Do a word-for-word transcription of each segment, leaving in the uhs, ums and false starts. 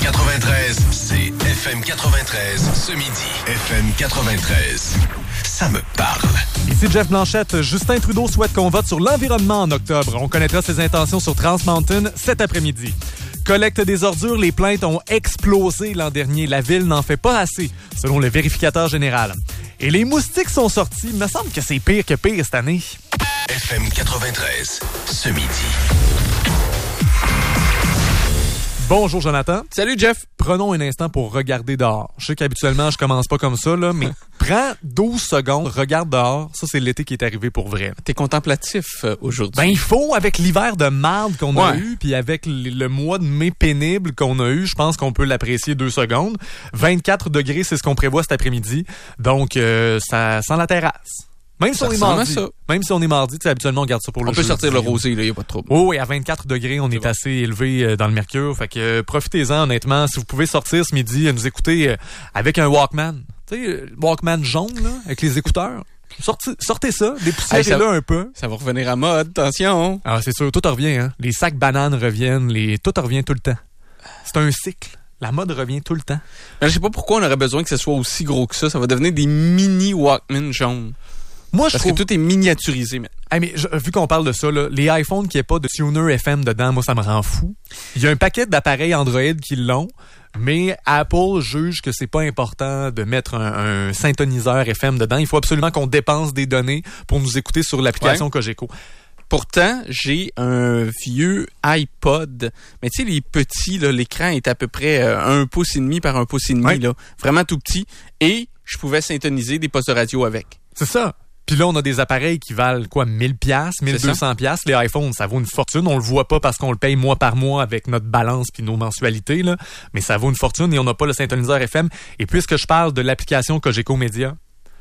quatre-vingt-treize, c'est F M quatre-vingt-treize ce midi. F M quatre-vingt-treize, ça me parle. Ici Jeff Blanchette. Justin Trudeau souhaite qu'on vote sur l'environnement en octobre. On connaîtra ses intentions sur Trans Mountain cet après-midi. Collecte des ordures, les plaintes ont explosé l'an dernier. La ville n'en fait pas assez, selon le vérificateur général. Et les moustiques sont sortis. Il me semble que c'est pire que pire cette année. F M quatre-vingt-treize, ce midi. Bonjour Jonathan. Salut Jeff. Prenons un instant pour regarder dehors. Je sais qu'habituellement, je commence pas comme ça, là, mais prends douze secondes, regarde dehors. Ça, c'est l'été qui est arrivé pour vrai. T'es contemplatif euh, aujourd'hui. Ben, il faut, avec l'hiver de marde qu'on a ouais. eu, puis avec le, le mois de mai pénible qu'on a eu, je pense qu'on peut l'apprécier deux secondes. vingt-quatre degrés, c'est ce qu'on prévoit cet après-midi. Donc, euh, ça sent la terrasse. Même si ça on est mardi. ça. Même si on est mardi, tu sais, habituellement, on garde ça pour on le On peut jeudi. sortir le rosé, là, y a pas de trouble. Oh, oui, à vingt-quatre degrés, on c'est est bon. assez élevé euh, dans le mercure. Fait que euh, profitez-en, honnêtement. Si vous pouvez sortir ce midi, euh, nous écouter euh, avec un Walkman. Tu sais, euh, Walkman jaune, là, avec les écouteurs. Sortez, sortez ça, dépoussiérez-le hey, un peu. Ça va revenir à mode, attention. Ah, c'est sûr, tout revient, hein. Les sacs bananes reviennent, les tout revient tout le temps. C'est un cycle. La mode revient tout le temps. Mais je sais pas pourquoi on aurait besoin que ce soit aussi gros que ça. Ça va devenir des mini Walkman jaunes. Moi, je Parce trouve... que tout est miniaturisé maintenant. Hey, mais je, vu qu'on parle de ça, là, les iPhones qui n'aient pas de tuner F M dedans, moi, ça me rend fou. Il y a un paquet d'appareils Android qui l'ont, mais Apple juge que c'est pas important de mettre un, un synthoniseur F M dedans. Il faut absolument qu'on dépense des données pour nous écouter sur l'application ouais. Cogeco. Pourtant, j'ai un vieux iPod. Mais tu sais, les petits, là, l'écran est à peu près euh, un pouce et demi par un pouce et demi, ouais. là, vraiment tout petit. Et je pouvais syntoniser des postes de radio avec. C'est ça. Puis là, on a des appareils qui valent quoi, mille piastres, mille deux cents piastres. Les iPhones, ça vaut une fortune. On le voit pas parce qu'on le paye mois par mois avec notre balance puis nos mensualités, là. Mais ça vaut une fortune et on n'a pas le synthoniseur F M. Et puisque je parle de l'application Cogeco Média,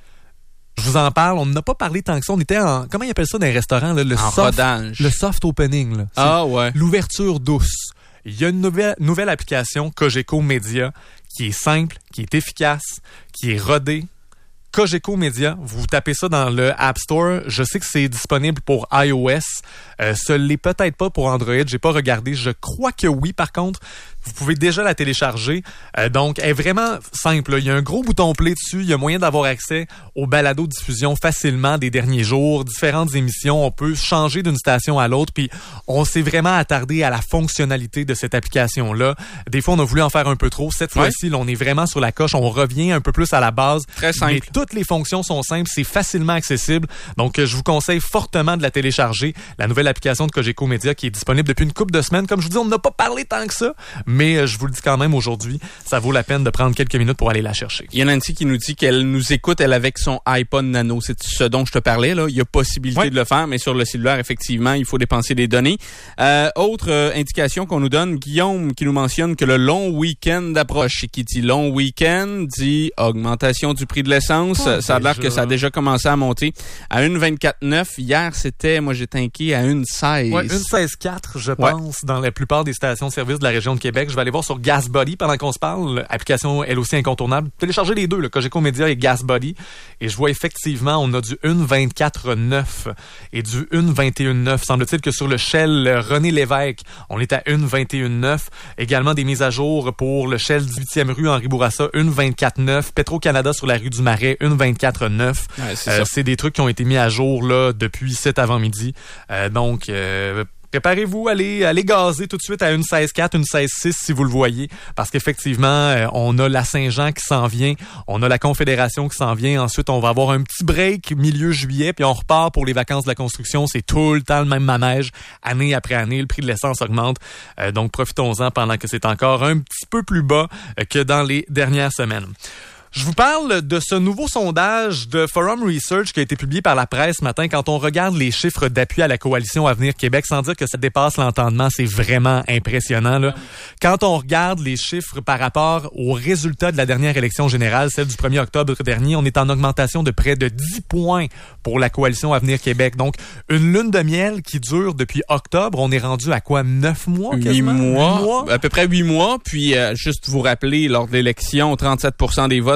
je vous en parle. On n'a pas parlé tant que ça. On était en, comment ils appellent ça dans les restaurants, là? Le en soft, rodage. Le soft opening, là. C'est ah ouais. L'ouverture douce. Il y a une nouvelle, nouvelle application Cogeco Média qui est simple, qui est efficace, qui est rodée. Cogeco Média, vous tapez ça dans le App Store. Je sais que c'est disponible pour iOS. Euh, ce l'est peut-être pas pour Android. J'ai pas regardé. Je crois que oui, par contre. Vous pouvez déjà la télécharger. Euh, donc, elle est vraiment simple. Là. Il y a un gros bouton play dessus. Il y a moyen d'avoir accès aux balados-diffusion facilement des derniers jours, différentes émissions. On peut changer d'une station à l'autre. Puis, on s'est vraiment attardé à la fonctionnalité de cette application-là. Des fois, on a voulu en faire un peu trop. Cette fois-ci, ouais. là, on est vraiment sur la coche. On revient un peu plus à la base. Très simple. Mais toutes les fonctions sont simples. C'est facilement accessible. Donc, je vous conseille fortement de la télécharger. La nouvelle application de Cogeco Média qui est disponible depuis une couple de semaines. Comme je vous dis, on n'a pas parlé tant que ça. Mais je vous le dis quand même aujourd'hui, ça vaut la peine de prendre quelques minutes pour aller la chercher. Il y a Nancy qui nous dit qu'elle nous écoute, elle, avec son iPod Nano. C'est ce dont je te parlais, là. Il y a possibilité ouais. de le faire, mais sur le cellulaire, effectivement, il faut dépenser des données. Euh, autre euh, indication qu'on nous donne, Guillaume qui nous mentionne que le long week-end approche. Et qui dit long week-end dit augmentation du prix de l'essence. Oh, ça a l'air que ça a déjà commencé à monter à une vingt-quatre neuf. Hier, c'était, moi j'étais inquiet, à une seize. Ouais, une seize quatre, je pense, ouais. dans la plupart des stations-service de la région de Québec. Je vais aller voir sur GasBuddy pendant qu'on se parle. Application, elle aussi incontournable. Téléchargez les deux, le Cogeco Média et GasBuddy. Et je vois effectivement, on a du une vingt-quatre neuf et du une vingt et un neuf. Semble-t-il que sur le Shell René Lévesque, on est à une vingt et un neuf. Également des mises à jour pour le Shell dix-huitième rue Henri Bourassa, une vingt-quatre neuf. Petro-Canada sur la rue du Marais, une vingt-quatre neuf. Ouais, c'est, euh, c'est des trucs qui ont été mis à jour là depuis cet avant-midi. Euh, donc... Euh, Préparez-vous, allez, allez gazer tout de suite à une seize quatre, une seize six si vous le voyez, parce qu'effectivement, euh, on a la Saint-Jean qui s'en vient, on a la Confédération qui s'en vient, ensuite on va avoir un petit break milieu juillet, puis on repart pour les vacances de la construction, c'est tout le temps le même manège, année après année, le prix de l'essence augmente, euh, donc profitons-en pendant que c'est encore un petit peu plus bas euh, que dans les dernières semaines. Je vous parle de ce nouveau sondage de Forum Research qui a été publié par la presse ce matin. Quand on regarde les chiffres d'appui à la coalition Avenir Québec, sans dire que ça dépasse l'entendement, c'est vraiment impressionnant, là. Quand on regarde les chiffres par rapport aux résultats de la dernière élection générale, celle du premier octobre dernier, on est en augmentation de près de dix points pour la coalition Avenir Québec. Donc, une lune de miel qui dure depuis octobre. On est rendu à quoi? neuf mois? huit mois. À peu près huit mois. Puis, euh, juste vous rappeler, lors de l'élection, trente-sept pour cent des votes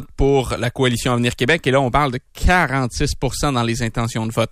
vote pour la Coalition Avenir Québec. Et là, on parle de quarante-six pour cent dans les intentions de vote.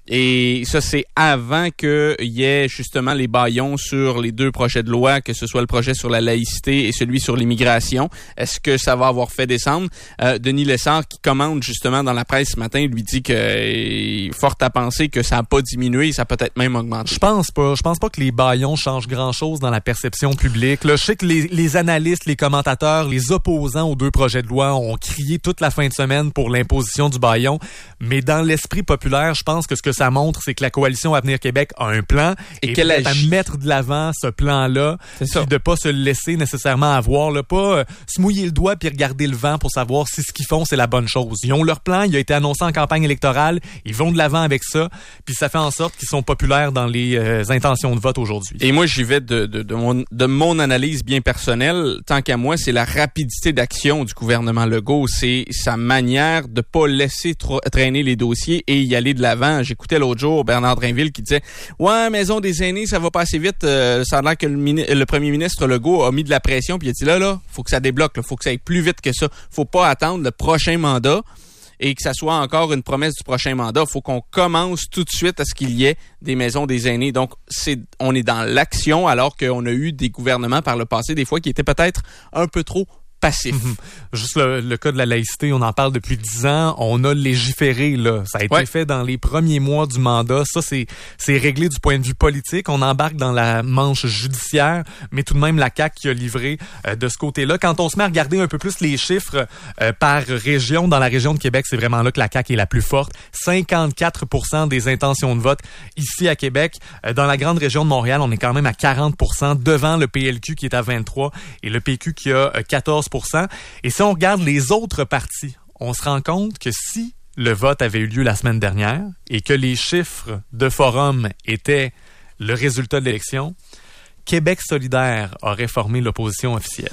Et ça, c'est avant qu'il y ait justement les bâillons sur les deux projets de loi, que ce soit le projet sur la laïcité et celui sur l'immigration. Est-ce que ça va avoir fait descendre? Euh, Denis Lessard, qui commande justement dans la presse ce matin, lui dit que est fort à penser que ça n'a pas diminué, ça a peut-être même augmenté. Je pense pas. Je pense pas que les bâillons changent grand-chose dans la perception publique. Là, je sais que les, les analystes, les commentateurs, les opposants aux deux projets de loi ont crié toute la fin de semaine pour l'imposition du bâillon, mais dans l'esprit populaire, je pense que ce que ça montre, c'est que la Coalition Avenir Québec a un plan et, et qu'elle a à mettre de l'avant ce plan-là, puis de pas se laisser nécessairement avoir, là, pas euh, se mouiller le doigt puis regarder le vent pour savoir si ce qu'ils font, c'est la bonne chose. Ils ont leur plan, il a été annoncé en campagne électorale, ils vont de l'avant avec ça, puis ça fait en sorte qu'ils sont populaires dans les euh, intentions de vote aujourd'hui. Et moi, j'y vais de, de, de, mon, de mon analyse bien personnelle. Tant qu'à moi, c'est la rapidité d'action du gouvernement Legault. C'est sa manière de pas laisser tra- traîner les dossiers et y aller de l'avant. J'écoutais l'autre jour Bernard Drinville qui disait « Ouais, Maison des aînés, ça va pas assez vite. Euh, ça a l'air que le, mini- le premier ministre Legault a mis de la pression. » Puis il a dit « Là, là, faut que ça débloque. Là, faut que ça aille plus vite que ça. Faut pas attendre le prochain mandat. » Et que ça soit encore une promesse du prochain mandat, il faut qu'on commence tout de suite à ce qu'il y ait des maisons des aînés. Donc, c'est, on est dans l'action alors qu'on a eu des gouvernements par le passé, des fois, qui étaient peut-être un peu trop passif. Mm-hmm. Juste le, le cas de la laïcité, on en parle depuis dix ans. On a légiféré, là. Ça a été ouais. fait dans les premiers mois du mandat. Ça, c'est, c'est réglé du point de vue politique. On embarque dans la manche judiciaire, mais tout de même, la C A Q qui a livré euh, de ce côté-là. Quand on se met à regarder un peu plus les chiffres euh, par région, dans la région de Québec, c'est vraiment là que la C A Q est la plus forte. cinquante-quatre pour cent des intentions de vote ici à Québec. Euh, dans la grande région de Montréal, on est quand même à quarante pour cent devant le P L Q qui est à vingt-trois pour cent et le P Q qui a euh, quatorze pour cent. Et si on regarde les autres partis, on se rend compte que si le vote avait eu lieu la semaine dernière et que les chiffres de Forum étaient le résultat de l'élection, Québec solidaire aurait formé l'opposition officielle.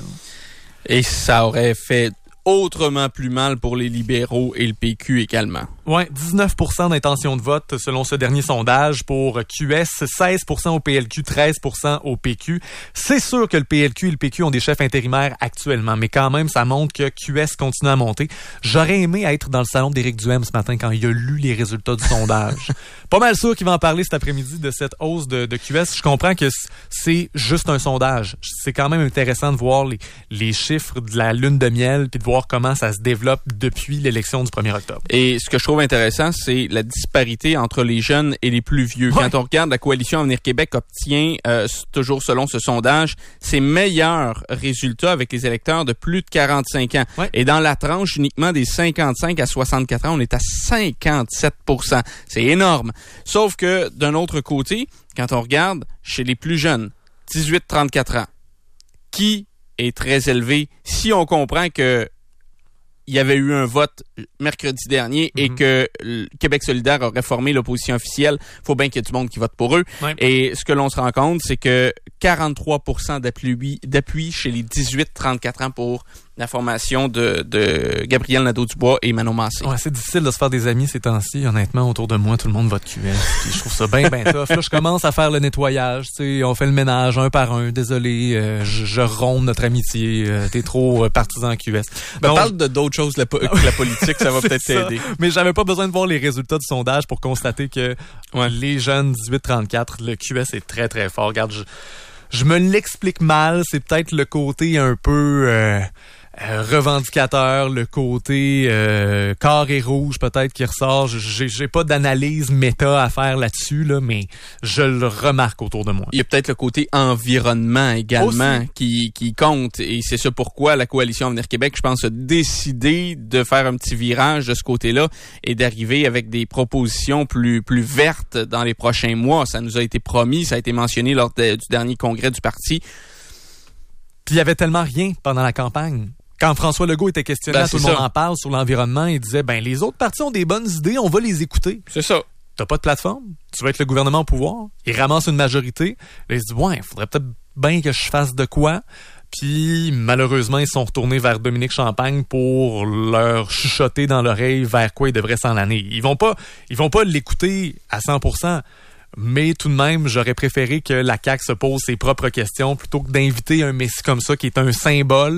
Et ça aurait fait autrement plus mal pour les libéraux et le P Q également. Oui, dix-neuf pour cent d'intention de vote selon ce dernier sondage pour Q S, seize pour cent au P L Q, treize pour cent au P Q. C'est sûr que le P L Q et le P Q ont des chefs intérimaires actuellement, mais quand même, ça montre que Q S continue à monter. J'aurais aimé être dans le salon d'Éric Duhaime ce matin quand il a lu les résultats du sondage. Pas mal sûr qu'il va en parler cet après-midi de cette hausse de, de Q S. Je comprends que c'est juste un sondage. C'est quand même intéressant de voir les, les chiffres de la lune de miel puis de voir comment ça se développe depuis l'élection du premier octobre. Et ce que je trouve intéressant, c'est la disparité entre les jeunes et les plus vieux. Ouais. Quand on regarde, la Coalition Avenir Québec obtient, euh, toujours selon ce sondage, ses meilleurs résultats avec les électeurs de plus de quarante-cinq ans. Ouais. Et dans la tranche uniquement des cinquante-cinq à soixante-quatre ans, on est à cinquante-sept pour cent. C'est énorme. Sauf que, d'un autre côté, quand on regarde chez les plus jeunes, dix-huit à trente-quatre ans, qui est très élevé, si on comprend que il y avait eu un vote mercredi dernier et mm-hmm. que le Québec solidaire aurait formé l'opposition officielle, faut bien qu'il y ait du monde qui vote pour eux. Ouais. Et ce que l'on se rend compte, c'est que quarante-trois pour cent d'appui, d'appui chez les dix-huit à trente-quatre ans pour la formation de, de Gabriel Nadeau-Dubois et Manon Massé. Ouais, c'est difficile de se faire des amis ces temps-ci. Honnêtement, autour de moi, tout le monde vote Q S. Puis je trouve ça bien, bien tough. Là, je commence à faire le nettoyage. Tu sais, on fait le ménage un par un. Désolé, euh, je, je romps notre amitié. Euh, t'es trop euh, partisan Q S. Ben, on parle de d'autres choses la, que la politique, ça va peut-être ça. t'aider. Mais j'avais pas besoin de voir les résultats du sondage pour constater que ouais, les jeunes dix-huit à trente-quatre, le Q S est très, très fort. Regarde, je, je me l'explique mal. C'est peut-être le côté un peu... Euh, Euh, revendicateur, le côté euh, carré rouge peut-être qui ressort. J'ai, j'ai pas d'analyse méta à faire là-dessus, là, mais je le remarque autour de moi. Il y a peut-être le côté environnement également qui, qui compte, et c'est ça pourquoi la Coalition Avenir Québec, je pense, a décidé de faire un petit virage de ce côté-là et d'arriver avec des propositions plus, plus vertes dans les prochains mois. Ça nous a été promis, ça a été mentionné lors de, du dernier congrès du parti. Puis il y avait tellement rien pendant la campagne. Quand François Legault était questionné, ben, tout le monde ça. en parle sur l'environnement, il disait, ben les autres partis ont des bonnes idées, on va les écouter. C'est ça. T'as pas de plateforme, tu vas être le gouvernement au pouvoir, il ramasse une majorité, là, il se dit, ouais, il faudrait peut-être bien que je fasse de quoi. Puis malheureusement, ils sont retournés vers Dominique Champagne pour leur chuchoter dans l'oreille vers quoi ils devraient s'en aller. Ils vont pas, ils vont pas l'écouter à cent pour cent. Mais tout de même, j'aurais préféré que la C A Q se pose ses propres questions plutôt que d'inviter un Messie comme ça qui est un symbole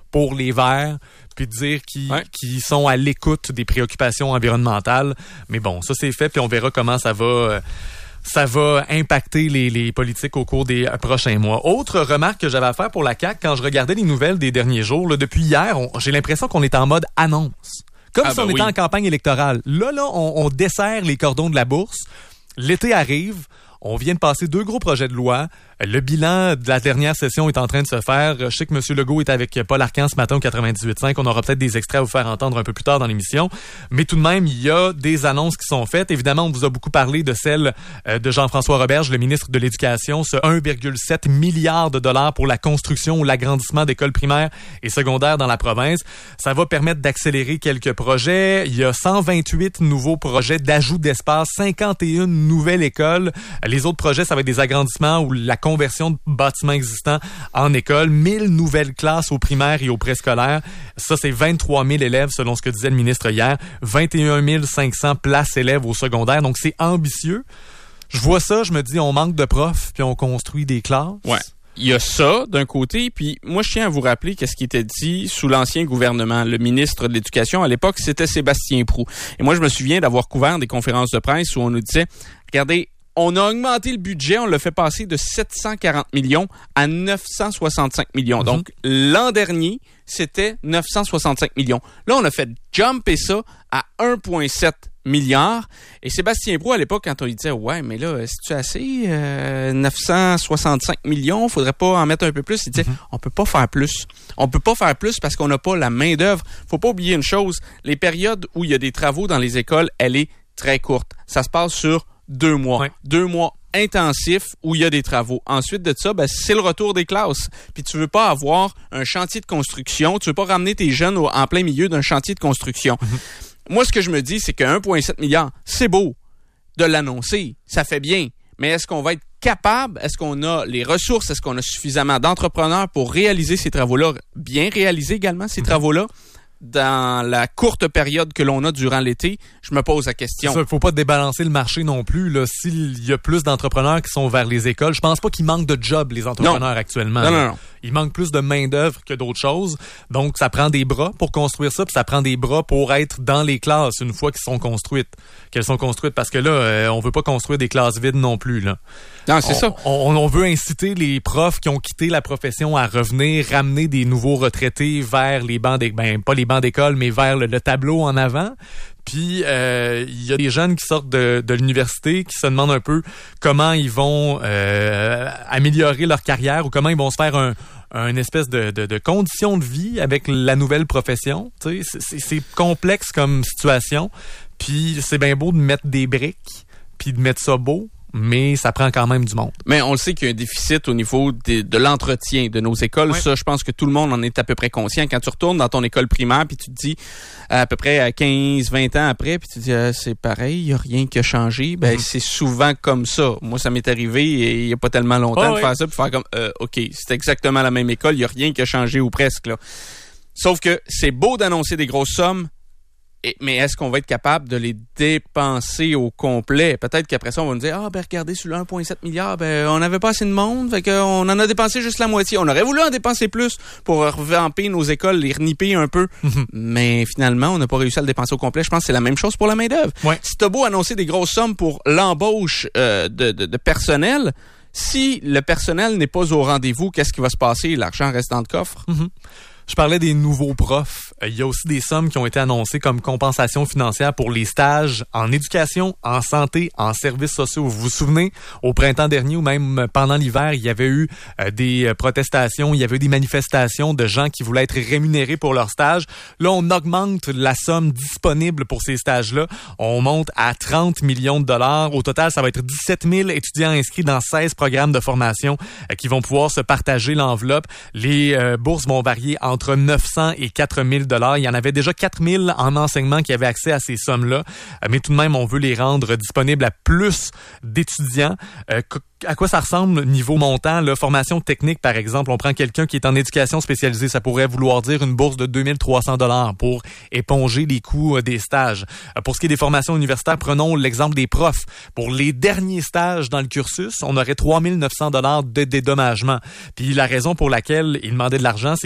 pour les Verts, puis de dire qu'ils, ouais. qu'ils sont à l'écoute des préoccupations environnementales. Mais bon, ça c'est fait, puis on verra comment ça va... Euh, ça va impacter les, les politiques au cours des prochains mois. Autre remarque que j'avais à faire pour la C A Q, quand je regardais les nouvelles des derniers jours, là, depuis hier, on, j'ai l'impression qu'on est en mode annonce. Comme ah si ben on oui. était en campagne électorale. Là, là, on, on desserre les cordons de la bourse. L'été arrive. On vient de passer deux gros projets de loi. Le bilan de la dernière session est en train de se faire. Je sais que M. Legault est avec Paul Arcand ce matin au quatre-vingt-dix-huit virgule cinq. On aura peut-être des extraits à vous faire entendre un peu plus tard dans l'émission. Mais tout de même, il y a des annonces qui sont faites. Évidemment, on vous a beaucoup parlé de celle de Jean-François Roberge, le ministre de l'Éducation. Ce un virgule sept milliard de dollars pour la construction ou l'agrandissement d'écoles primaires et secondaires dans la province. Ça va permettre d'accélérer quelques projets. Il y a cent vingt-huit nouveaux projets d'ajout d'espace, cinquante et une nouvelles écoles. Les autres projets, ça va être des agrandissements ou la conversion de bâtiments existants en école. mille nouvelles classes aux primaires et aux préscolaires. Ça, c'est vingt-trois mille élèves, selon ce que disait le ministre hier. vingt et un mille cinq cents places élèves au secondaire. Donc, c'est ambitieux. Je vois ça, je me dis, on manque de profs, puis on construit des classes. Ouais. Il y a ça, d'un côté, puis moi, je tiens à vous rappeler qu'est-ce qui était dit sous l'ancien gouvernement. Le ministre de l'Éducation, à l'époque, c'était Sébastien Proulx. Et moi, je me souviens d'avoir couvert des conférences de presse où on nous disait, regardez, on a augmenté le budget, on l'a fait passer de sept cent quarante millions à neuf cent soixante-cinq millions. Mm-hmm. Donc, l'an dernier, c'était neuf cent soixante-cinq millions. Là, on a fait jumper ça à un virgule sept milliard. Et Sébastien Proulx, à l'époque, quand on lui disait « Ouais, mais là, c'est-tu assez? Euh, neuf cent soixante-cinq millions, faudrait pas en mettre un peu plus? » Il disait mm-hmm. « On peut pas faire plus. On peut pas faire plus parce qu'on n'a pas la main-d'œuvre. Faut pas oublier une chose, les périodes où il y a des travaux dans les écoles, elle est très courte. Ça se passe sur deux mois. Ouais. Deux mois intensifs où il y a des travaux. Ensuite de ça, ben, c'est le retour des classes. Puis tu veux pas avoir un chantier de construction, tu veux pas ramener tes jeunes au, en plein milieu d'un chantier de construction. Mm-hmm. Moi, ce que je me dis, c'est que un virgule sept milliard, c'est beau de l'annoncer. Ça fait bien. Mais est-ce qu'on va être capable? Est-ce qu'on a les ressources? Est-ce qu'on a suffisamment d'entrepreneurs pour réaliser ces travaux-là? Bien réaliser également ces mm-hmm. travaux-là? Dans la courte période que l'on a durant l'été, je me pose la question. Il ne faut pas débalancer le marché non plus. Là. S'il y a plus d'entrepreneurs qui sont vers les écoles, je pense pas qu'il manque de jobs, les entrepreneurs, non. actuellement. Non, non, non. Il manque plus de main-d'œuvre que d'autres choses. Donc, ça prend des bras pour construire ça, puis ça prend des bras pour être dans les classes une fois qu'elles sont construites. Qu'elles sont construites, parce que là, euh, on veut pas construire des classes vides non plus. Là. Non, c'est on, ça. On, on veut inciter les profs qui ont quitté la profession à revenir, ramener des nouveaux retraités vers les bancs d'école, ben pas les bancs d'école, mais vers le, le tableau en avant. Puis, euh, il y a des jeunes qui sortent de, de l'université qui se demandent un peu comment ils vont euh, améliorer leur carrière ou comment ils vont se faire un, un espèce de, de, de condition de vie avec la nouvelle profession. Tu sais, c'est, c'est complexe comme situation. Puis, c'est bien beau de mettre des briques puis de mettre ça beau, mais ça prend quand même du monde. Mais on le sait qu'il y a un déficit au niveau de, de l'entretien de nos écoles. Ouais. Ça, je pense que tout le monde en est à peu près conscient. Quand tu retournes dans ton école primaire, puis tu te dis à peu près à quinze vingt ans après, puis tu te dis ah, c'est pareil, il n'y a rien qui a changé. Ben, mm-hmm. c'est souvent comme ça. Moi, ça m'est arrivé et il n'y a pas tellement longtemps oh, de oui. faire ça, puis faire comme euh, OK, c'est exactement la même école, il n'y a rien qui a changé ou presque. Là. Sauf que c'est beau d'annoncer des grosses sommes, Et, mais est-ce qu'on va être capable de les dépenser au complet? Peut-être qu'après ça, on va nous dire « Ah, ben regardez, sur le un virgule sept milliard, ben on n'avait pas assez de monde, fait qu'on en a dépensé juste la moitié. On aurait voulu en dépenser plus pour revamper nos écoles, les reniper un peu. Mm-hmm. Mais finalement, on n'a pas réussi à le dépenser au complet. Je pense que c'est la même chose pour la main-d'œuvre. Ouais. Si t'as beau annoncer des grosses sommes pour l'embauche euh, de, de, de personnel, si le personnel n'est pas au rendez-vous, qu'est-ce qui va se passer? L'argent reste dans le coffre. Mm-hmm. Je parlais des nouveaux profs. Il y a aussi des sommes qui ont été annoncées comme compensation financière pour les stages en éducation, en santé, en services sociaux. Vous vous souvenez, au printemps dernier ou même pendant l'hiver, il y avait eu euh, des protestations, il y avait eu des manifestations de gens qui voulaient être rémunérés pour leurs stages. Là, on augmente la somme disponible pour ces stages-là. On monte à trente millions de dollars. Au total, ça va être dix-sept mille étudiants inscrits dans seize programmes de formation euh, qui vont pouvoir se partager l'enveloppe. Les euh, bourses vont varier en entre neuf cents et quatre mille dollars. Il y en avait déjà quatre mille en enseignement qui avaient accès à ces sommes-là. Mais tout de même, on veut les rendre disponibles à plus d'étudiants. Euh, à quoi ça ressemble niveau montant? Là, formation technique, par exemple, on prend quelqu'un qui est en éducation spécialisée. Ça pourrait vouloir dire une bourse de deux mille trois cents dollars pour éponger les coûts des stages. Pour ce qui est des formations universitaires, prenons l'exemple des profs. Pour les derniers stages dans le cursus, on aurait trois mille neuf cents dollars de dédommagement. Puis la raison pour laquelle ils demandaient de l'argent, c'est que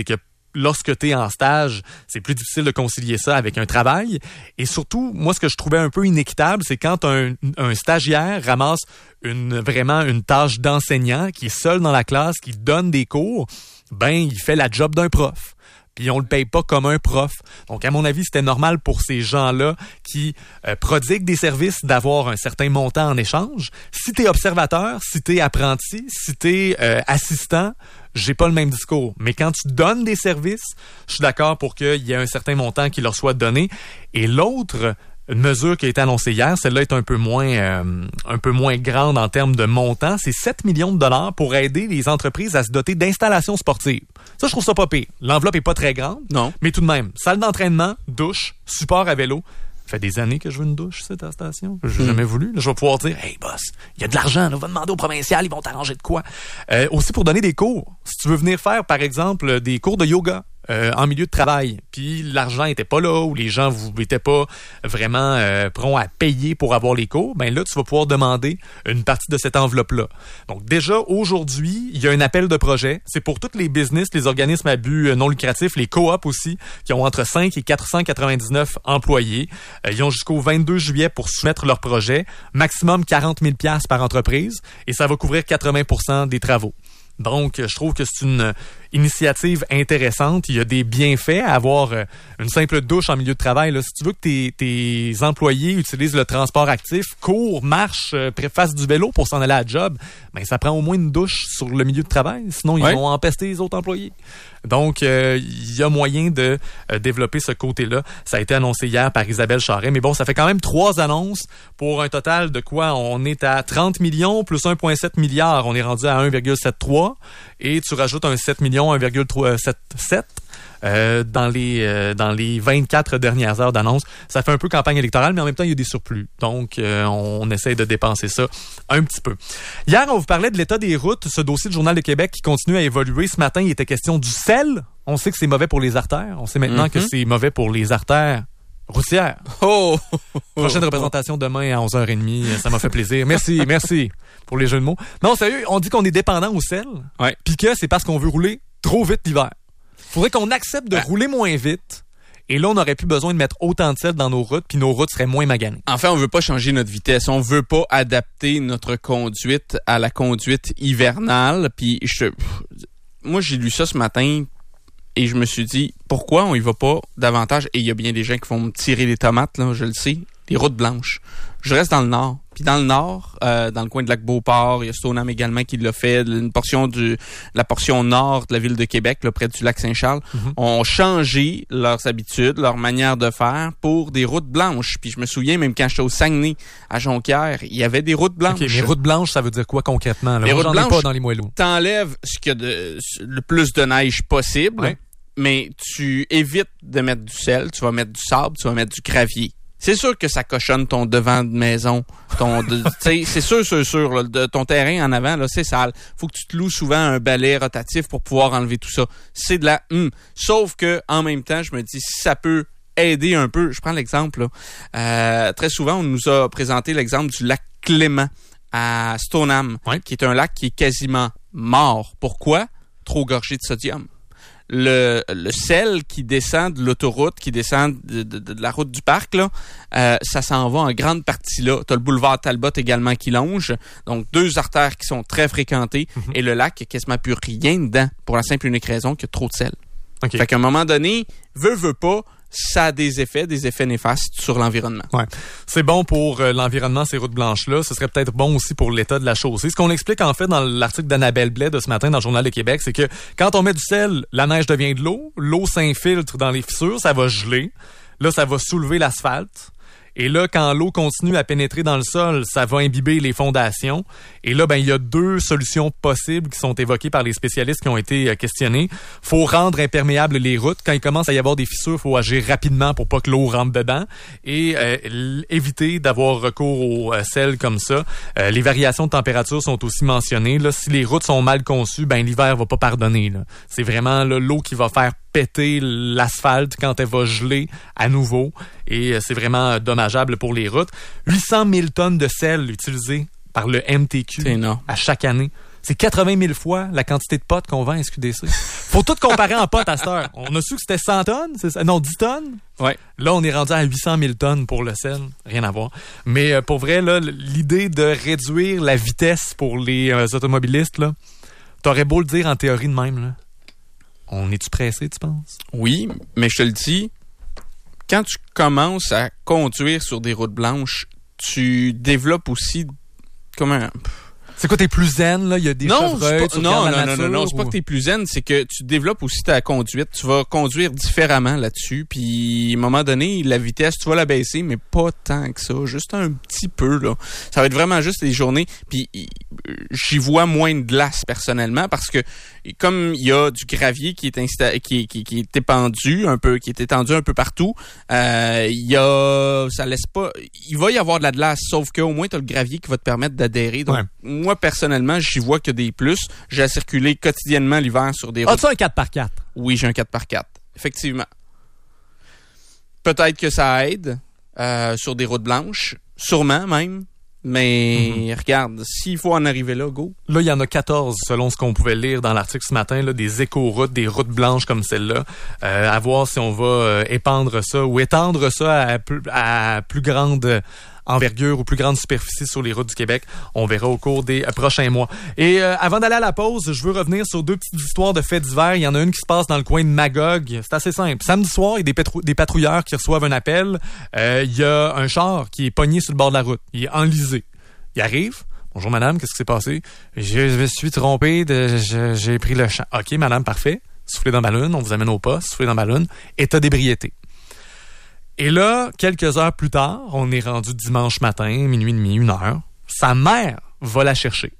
lorsque tu es en stage, c'est plus difficile de concilier ça avec un travail. Et surtout, moi, ce que je trouvais un peu inéquitable, c'est quand un, un stagiaire ramasse une, vraiment une tâche d'enseignant, qui est seul dans la classe, qui donne des cours, ben, il fait la job d'un prof. Puis on le paye pas comme un prof. Donc, à mon avis, c'était normal pour ces gens-là qui euh, prodiguent des services d'avoir un certain montant en échange. Si t'es observateur, si t'es apprenti, si t'es euh, assistant, j'ai pas le même discours. Mais quand tu donnes des services, je suis d'accord pour qu'il y ait un certain montant qui leur soit donné. Et l'autre mesure qui a été annoncée hier, celle-là est un peu moins euh, un peu moins grande en termes de montant, c'est sept millions de dollars pour aider les entreprises à se doter d'installations sportives. Ça, je trouve ça pas pire. L'enveloppe est pas très grande, non, mais tout de même, salle d'entraînement, douche, support à vélo. Ça fait des années que je veux une douche, cette station. J'ai mmh. jamais voulu. Là, je vais pouvoir dire, hey boss, il y a de l'argent, là, va demander au provincial, ils vont t'arranger de quoi. Euh, aussi pour donner des cours. Si tu veux venir faire, par exemple, des cours de yoga, Euh, en milieu de travail, puis l'argent était pas là, ou les gens vous étaient pas vraiment euh, prompts à payer pour avoir les cours, ben là, tu vas pouvoir demander une partie de cette enveloppe-là. Donc déjà, aujourd'hui, il y a un appel de projet. C'est pour tous les business, les organismes à but non lucratif, les coops aussi, qui ont entre cinq et quatre cent quatre-vingt-dix-neuf employés. Euh, ils ont jusqu'au vingt-deux juillet pour soumettre leur projet. Maximum quarante mille dollars par entreprise, et ça va couvrir quatre-vingts pour cent des travaux. Donc, je trouve que c'est une initiative intéressante. Il y a des bienfaits à avoir une simple douche en milieu de travail. Là. Si tu veux que tes, tes employés utilisent le transport actif, courent, marchent, fassent du vélo pour s'en aller à la job, ben ça prend au moins une douche sur le milieu de travail. Sinon, ils ouais. vont empester les autres employés. Donc, euh, il y a moyen de euh, développer ce côté-là. Ça a été annoncé hier par Isabelle Charret. Mais bon, ça fait quand même trois annonces pour un total de quoi? On est à trente millions plus un virgule sept milliard. On est rendu à un virgule soixante-treize. Et tu rajoutes un sept millions, un virgule soixante-sept euh, dans les euh, dans les vingt-quatre dernières heures d'annonce. Ça fait un peu campagne électorale, mais en même temps, il y a des surplus. Donc, euh, on, on essaie de dépenser ça un petit peu. Hier, on vous parlait de l'état des routes, ce dossier du Journal de Québec qui continue à évoluer. Ce matin, il était question du sel. On sait que c'est mauvais pour les artères. On sait maintenant mm-hmm. que c'est mauvais pour les artères routières. Oh! Prochaine représentation demain à onze heures trente. Ça m'a fait plaisir. Merci, merci pour les jeux de mots. Non, sérieux, on dit qu'on est dépendant au sel. Ouais. Puis que c'est parce qu'on veut rouler trop vite l'hiver. Faudrait qu'on accepte de ouais. rouler moins vite. Et là, on n'aurait plus besoin de mettre autant de sel dans nos routes, puis nos routes seraient moins maganées. En fait, on veut pas changer notre vitesse. On veut pas adapter notre conduite à la conduite hivernale. Puis je, moi, j'ai lu ça ce matin. Et je me suis dit, pourquoi on y va pas davantage? Et il y a bien des gens qui vont me tirer les tomates, là, je le sais. Les routes blanches. Je reste dans le nord. Puis dans le nord, euh, dans le coin de Lac-Beauport, il y a Stoneham également qui l'a fait. Une portion du, la portion nord de la ville de Québec, là, près du lac Saint-Charles, mm-hmm. ont changé leurs habitudes, leur manière de faire pour des routes blanches. Puis je me souviens, même quand j'étais au Saguenay, à Jonquière, il y avait des routes blanches. Okay, les routes blanches, ça veut dire quoi concrètement? Là? Les Moi, routes j'en ai blanches, pas dans les moellons. T'enlèves ce qu'il y a de, le plus de neige possible, ouais. mais tu évites de mettre du sel, tu vas mettre du sable, tu vas mettre du gravier. C'est sûr que ça cochonne ton devant de maison, ton, de, c'est sûr, sûr, sûr, là, de, ton terrain en avant, là, c'est sale. Faut que tu te loues souvent un balai rotatif pour pouvoir enlever tout ça. C'est de la, hum. Sauf que, en même temps, je me dis, si ça peut aider un peu, je prends l'exemple, là. Euh, très souvent, on nous a présenté l'exemple du lac Clément à Stoneham, ouais. qui est un lac qui est quasiment mort. Pourquoi? Trop gorgé de sodium. Le, le sel qui descend de l'autoroute, qui descend de, de, de la route du parc, là, euh, ça s'en va en grande partie là. T'as le boulevard Talbot également qui longe. Donc, deux artères qui sont très fréquentées. Mm-hmm. Et le lac, il n'y a quasiment plus rien dedans pour la simple et unique raison qu'il y a trop de sel. Okay. Fait qu'à un moment donné, veut, veut pas, ça a des effets, des effets néfastes sur l'environnement. Ouais. C'est bon pour euh, l'environnement, ces routes blanches-là. Ce serait peut-être bon aussi pour l'état de la chaussée. Ce qu'on explique en fait dans l'article d'Annabelle Blais de ce matin dans le Journal de Québec, c'est que quand on met du sel, la neige devient de l'eau. L'eau s'infiltre dans les fissures, ça va geler. Là, ça va soulever l'asphalte. Et là, quand l'eau continue à pénétrer dans le sol, ça va imbiber les fondations. Et là, ben, il y a deux solutions possibles qui sont évoquées par les spécialistes qui ont été euh, questionnés. Faut rendre imperméables les routes. Quand il commence à y avoir des fissures, faut agir rapidement pour pas que l'eau rentre dedans. Et euh, éviter d'avoir recours au euh, sel comme ça. Euh, les variations de température sont aussi mentionnées. Là, si les routes sont mal conçues, ben, l'hiver va pas pardonner, là. C'est vraiment là, l'eau qui va faire péter l'asphalte quand elle va geler à nouveau. Et c'est vraiment dommageable pour les routes. huit cent mille tonnes de sel utilisées par le M T Q à chaque année. C'est quatre-vingt mille fois la quantité de potes qu'on vend à S Q D C. Faut tout comparer en potes à cette heure. On a su que c'était cent tonnes, c'est ça? Non, dix tonnes. Ouais. Là, on est rendu à huit cent mille tonnes pour le sel. Rien à voir. Mais euh, pour vrai, là, l'idée de réduire la vitesse pour les euh, automobilistes, là, t'aurais beau le dire en théorie de même, là. On est-tu pressé, tu penses? Oui, mais je te le dis, quand tu commences à conduire sur des routes blanches, tu développes aussi comme un... C'est quoi, t'es plus zen, là? Il y a des non, chevreuils, pas, non, non, non, non, non, c'est pas que t'es plus zen, c'est que tu développes aussi ta conduite. Tu vas conduire différemment là-dessus, puis à un moment donné, la vitesse, tu vas la baisser, mais pas tant que ça, juste un petit peu, là. Ça va être vraiment juste les journées, puis j'y vois moins de glace, personnellement, parce que comme il y a du gravier qui est insta- qui, qui, qui est épandu un peu, qui est étendu un peu partout, euh, il y a, ça laisse pas, il va y avoir de la glace, sauf qu'au moins t'as le gravier qui va te permettre d'adhérer. Donc, ouais. Moi, personnellement, j'y vois que des plus. J'ai à circuler quotidiennement l'hiver sur des routes. As-tu un quatre par quatre? Oui, j'ai un quatre par quatre. Effectivement. Peut-être que ça aide euh, sur des routes blanches. Sûrement, même. Mais mm-hmm. regarde, s'il faut en arriver là, go. Là, il y en a quatorze, selon ce qu'on pouvait lire dans l'article ce matin, là, des éco-routes, des routes blanches comme celle-là. Euh, à voir si on va euh, épandre ça ou étendre ça à, à plus grande envergure ou plus grande superficie sur les routes du Québec. On verra au cours des euh, prochains mois. Et euh, avant d'aller à la pause, je veux revenir sur deux petites histoires de faits divers. Il y en a une qui se passe dans le coin de Magog. C'est assez simple. Samedi soir, il y a des, pétrou- des patrouilleurs qui reçoivent un appel. Euh, il y a un char qui est pogné sur le bord de la route. Il est enlisé. Il arrive. Bonjour madame, qu'est-ce qui s'est passé? Je me suis trompé, de, je, j'ai pris le champ. OK, madame, parfait. Soufflez dans le ballon, on vous amène au poste, soufflez dans le ballon. État d'ébriété. Et là, quelques heures plus tard, on est rendu dimanche matin, minuit et demi, une heure. Sa mère va la chercher.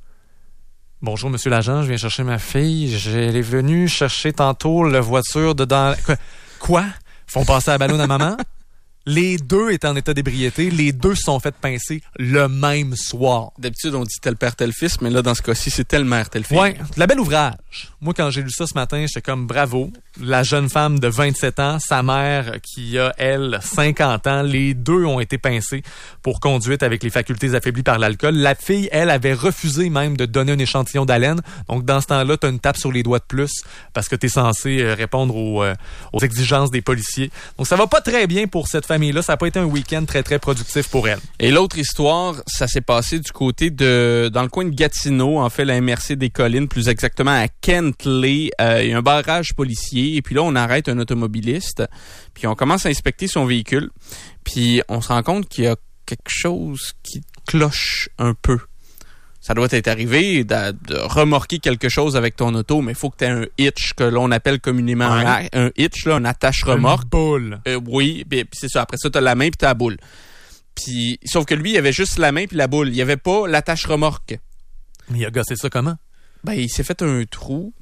Bonjour, monsieur l'agent, je viens chercher ma fille. Elle est venue chercher tantôt la voiture dedans. Quoi? Quoi? Font passer la ballonne à maman? Les deux étaient en état d'ébriété. Les deux se sont fait pincer le même soir. D'habitude, on dit tel père, tel fils, mais là, dans ce cas-ci, c'est telle mère, tel fils. Ouais, de la belle ouvrage. Moi, quand j'ai lu ça ce matin, j'étais comme bravo. La jeune femme de vingt-sept ans, sa mère qui a, elle, cinquante ans, les deux ont été pincés pour conduite avec les facultés affaiblies par l'alcool. La fille, elle, avait refusé même de donner un échantillon d'haleine. Donc, dans ce temps-là, t'as une tape sur les doigts de plus parce que t'es censé répondre aux, euh, aux exigences des policiers. Donc, ça va pas très bien pour cette famille-là. Ça n'a pas été un week-end très, très productif pour elle. Et l'autre histoire, ça s'est passé du côté de... dans le coin de Gatineau, en fait, la M R C des Collines, plus exactement à Kentley. Euh, il y a un barrage policier. Et puis là, on arrête un automobiliste. Puis on commence à inspecter son véhicule. Puis on se rend compte qu'il y a quelque chose qui cloche un peu. Ça doit être arrivé de, de remorquer quelque chose avec ton auto, mais il faut que tu aies un hitch, que l'on appelle communément ouais. un, un hitch, là, un attache-remorque. Une boule. Euh, oui, puis c'est ça. Après ça, tu as la main puis tu as la boule. Puis, sauf que lui, il avait juste la main puis la boule. Il n'y avait pas l'attache-remorque. Mais il a gossé ça comment? Ben, il s'est fait un trou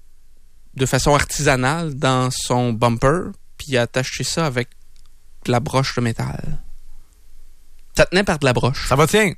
de façon artisanale dans son bumper, puis il a attaché ça avec de la broche de métal. Ça tenait par de la broche. Ça va tenir.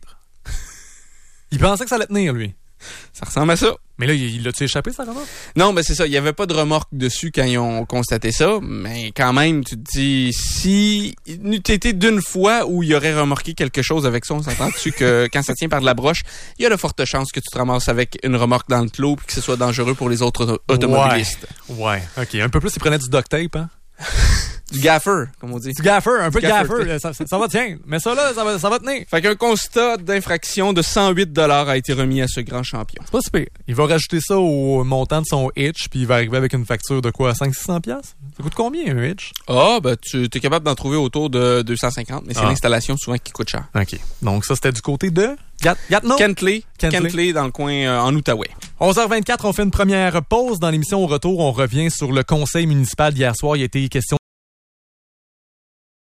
Il pensait que ça allait tenir, lui. Ça ressemble à ça. Mais là, il l'a-tu échappé, ça, remorque? Non, ben c'est ça. Il n'y avait pas de remorque dessus quand ils ont constaté ça. Mais quand même, tu te dis, si n'eût été d'une fois où il aurait remorqué quelque chose avec ça, on s'entend dessus que quand ça tient par de la broche, il y a de fortes chances que tu te ramasses avec une remorque dans le clos et que ce soit dangereux pour les autres auto- automobilistes. Ouais. ouais. OK. Un peu plus, il prenait du duct tape, hein? Du gaffer, comme on dit. Du gaffer, un peu de gaffer. gaffer. Ça, ça, ça va tenir. Mais ça, là, ça va, ça va tenir. Fait qu'un constat d'infraction de cent huit dollars a été remis à ce grand champion. C'est pas super. Il va rajouter ça au montant de son hitch, puis il va arriver avec une facture de quoi? cinq cents à six cents dollars? Ça coûte combien, un hitch? Ah, ben, tu es capable d'en trouver autour de deux cent cinquante, mais c'est ah. l'installation souvent qui coûte cher. OK. Donc, ça, c'était du côté de Gat- Gatineau? Kentley. Kentley. Kentley, dans le coin euh, en Outaouais. onze heures vingt-quatre, on fait une première pause. Dans l'émission Au retour, on revient sur le conseil municipal d'hier soir. Il a été question